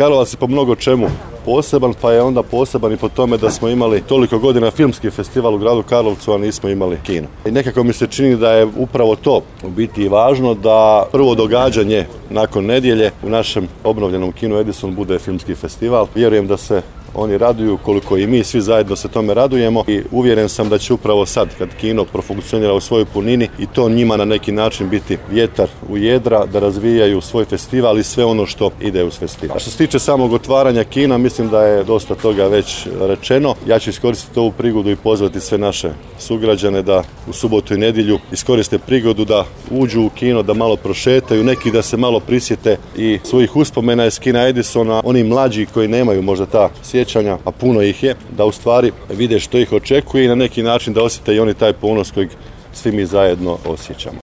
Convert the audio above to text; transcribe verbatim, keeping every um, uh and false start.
Karlovac je po mnogo čemu poseban, pa je onda poseban i po tome da smo imali toliko godina filmski festival u gradu Karlovcu, a nismo imali kino. I nekako mi se čini da je upravo to u biti važno, da prvo događanje nakon nedjelje u našem obnovljenom kinu Edison bude filmski festival. Vjerujem da se oni raduju koliko i mi svi zajedno se tome radujemo i uvjeren sam da će upravo sad kad kino profunkcionira u svojoj punini i to njima na neki način biti vjetar u jedra da razvijaju svoj festival i sve ono što ide uz festival. A što se tiče samog otvaranja kina, mislim da je dosta toga već rečeno. Ja ću iskoristiti ovu prigodu i pozvati sve naše sugrađane da u subotu i nedjelju iskoriste prigodu da uđu u kino, da malo prošetaju, neki da se malo prisjete i svojih uspomena iz kina Edisona, oni mlađi koji nemaju možda ta sjećanja, a puno ih je, da u stvari vide što ih očekuje i na neki način da osjete i oni taj ponos kojeg svi mi zajedno osjećamo.